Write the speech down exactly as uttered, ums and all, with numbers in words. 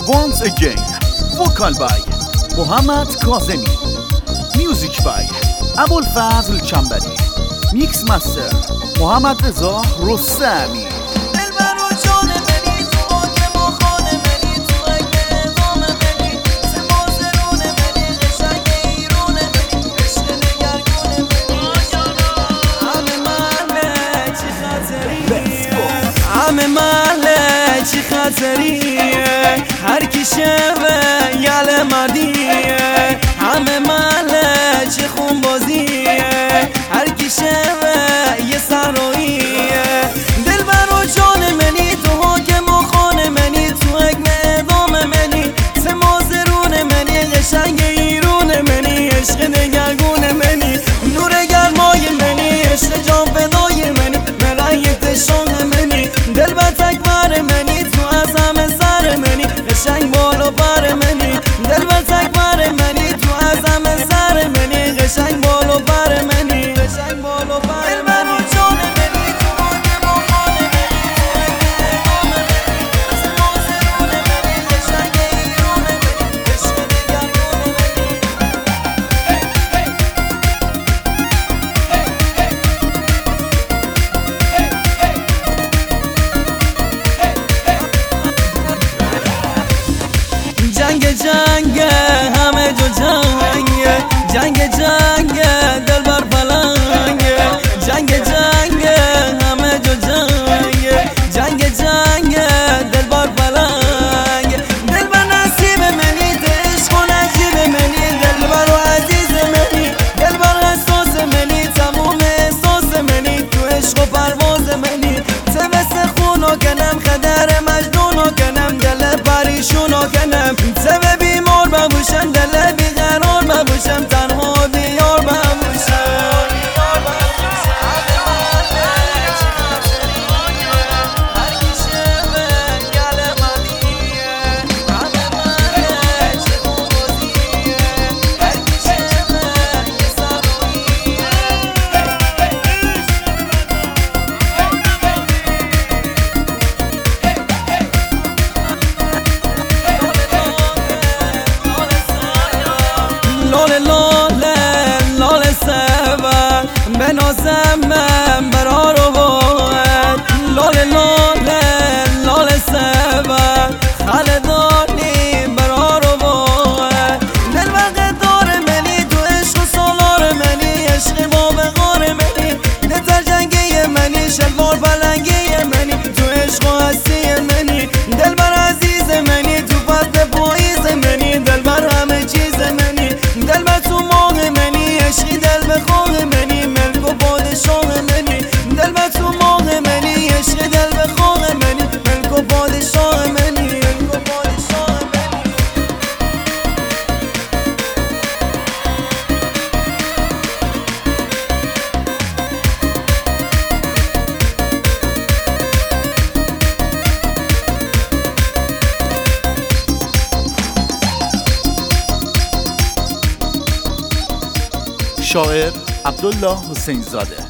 Once Again Vocal by محمد کاظمی Music by ابوالفضل چنبری Mix Master محمد رضا رستمی همه محله چی خطریه هر کی شوه یل مردیه همه محله چی خون بازیه هر کی شوه یه سراییه دل برو جان منی تو حاکم و خانه منی تو حکم اعدام منی سه مازرون منی قشنگ ایرون منی عشق دگرگون منی نور گرمای منی عشق جان فدای منی ملایت شان منی دل بر تکبر منی تو از همه سر منی قشنگ بالا پر منی دل بر تکبر منی تو از همه سر منی قشنگ بالا پر منی قشنگ بالا پر منی جنگ جنگ همه جو جنگ جنگ جنگ دل بر پلنگ جنگ جنگ همه جو جنگ جنگ جنگ دل بر پلنگ دل بر نصیب منی عشق و نجیب منی دل بر عزیز منی دل بر احساس منی تموم احساس منی تو عشق و پرواز منی تبس خونو کنم خدر مجنونو کنم دل پریشونو کنم سبب بیمار ببوشم دل بیقرار ببوشم تنها دیار ببوشم لاله لاله لاله سبر بنازم من برا رو باید لاله لاله لاله سبر خلدانی برا رو باید دل وقت داره منی تو عشق و سالار منی عشق با بغار منی نتر جنگی منی شلوار پلنگی منی تو عشق و هستی منی دل بر عزیز منی تو فتح پاییز منی دل بر همه چیز منی دل بر تو ماه منی عشقی دل به خواه منی ملک و پادشاه منی دل بر تو ماه منی عشقی دل به خواه منی ملک و پادشاه منی ملک و پادشاه منی شاعر عبدالله حسین زاده